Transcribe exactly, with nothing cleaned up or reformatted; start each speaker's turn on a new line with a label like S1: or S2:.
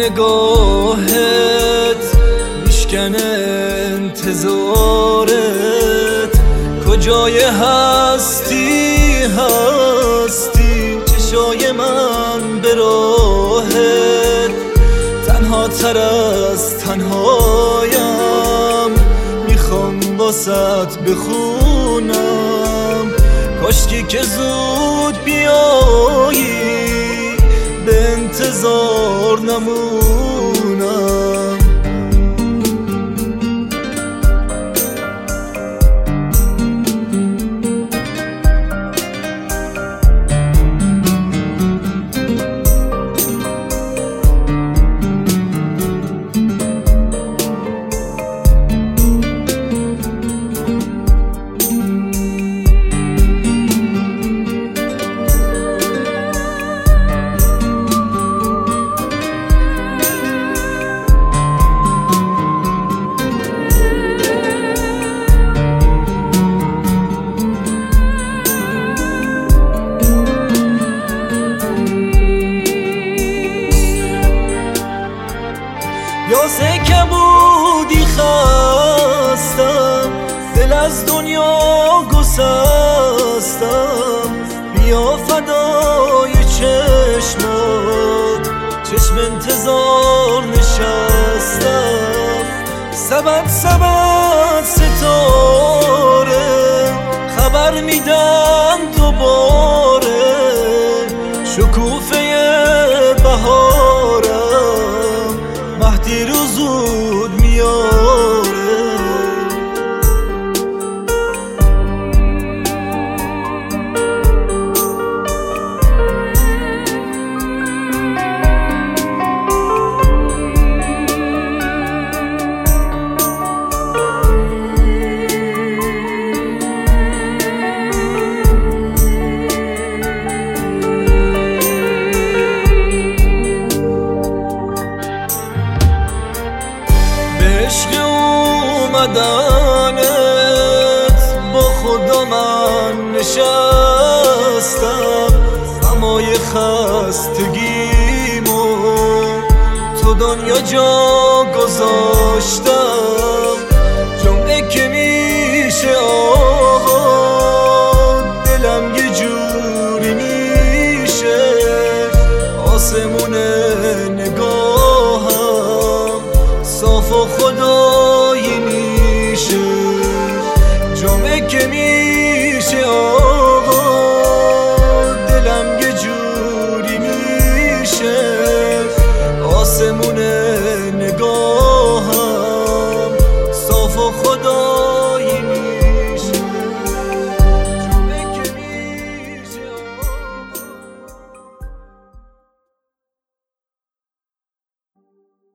S1: نگاهت میشکنه انتظارت، کجای هستی هستی چشای من به راهت، تنها تر از تنهایم میخوام واسط بخونم، کاشکی که زود بیایی به انتظار نمونم. یاسه کبودی خستم، دل از دنیا گسستم، بیا فدای چشمات، چشم انتظار نشستم، سبد سبد ستاره خبر میدن دوباره، شکوفه بهارم مهدی رو زود میاره. عشق اومدنت با خدا من نشستم، غمای خستگیمو تو دنیا جا گذاشتم،